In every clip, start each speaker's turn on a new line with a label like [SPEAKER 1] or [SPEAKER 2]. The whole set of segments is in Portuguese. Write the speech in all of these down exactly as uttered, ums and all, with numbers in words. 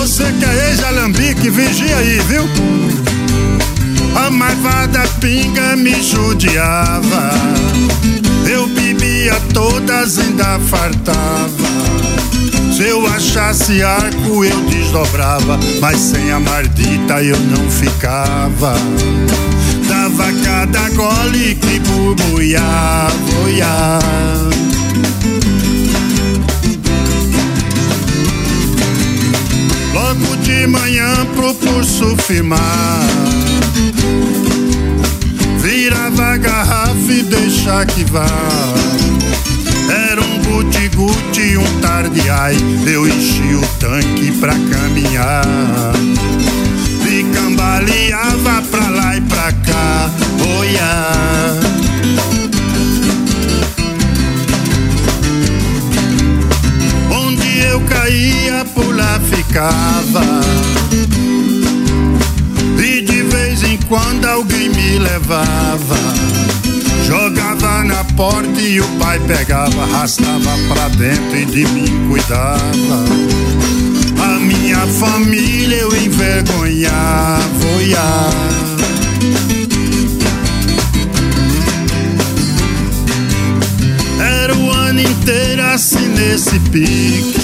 [SPEAKER 1] Você que é ex-alambique, vigia aí, viu? A marvada pinga me judiava. Eu bebia todas, ainda fartava. Se eu achasse arco eu desdobrava, mas sem a mardita eu não ficava. Dava cada gole que bubuiava, oiá. Logo de manhã pro pulso firmar, virava a garrafa e deixa que vá. Era um guti-guti e um tarde-ai, eu enchi o tanque pra caminhar. E cambaleava pra lá e pra cá, oiá. Onde eu caía, por lá ficava. E de vez em quando alguém me levava. Jogava na porta e o pai pegava, arrastava pra dentro e de mim cuidava. A minha família eu envergonhava, oiá. Era o ano inteiro assim nesse pique.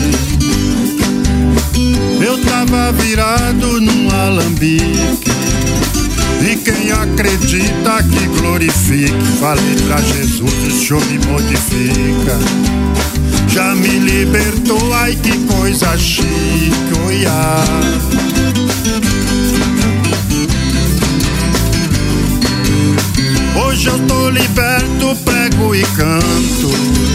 [SPEAKER 1] Eu tava virado num alambique. E quem acredita que glorifique, falei pra Jesus, o Senhor me modifica. Já me libertou, ai que coisa chique, oiá. Hoje eu tô liberto, prego e canto.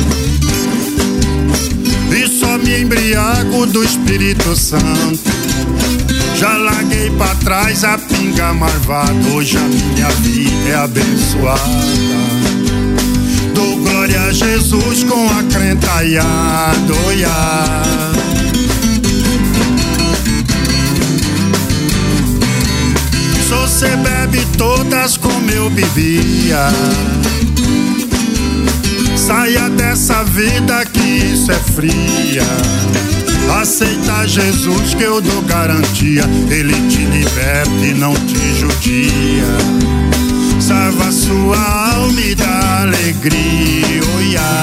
[SPEAKER 1] E só me embriago do Espírito Santo. Já larguei pra trás a pinga marvada. Hoje a minha vida é abençoada. Dou glória a Jesus com a crentaiada, oiá. Se você bebe todas como eu bebia, saia dessa vida que isso é fria. Aceita Jesus que eu dou garantia. Ele te liberta e não te judia. Salva sua alma e dá alegria, oiá.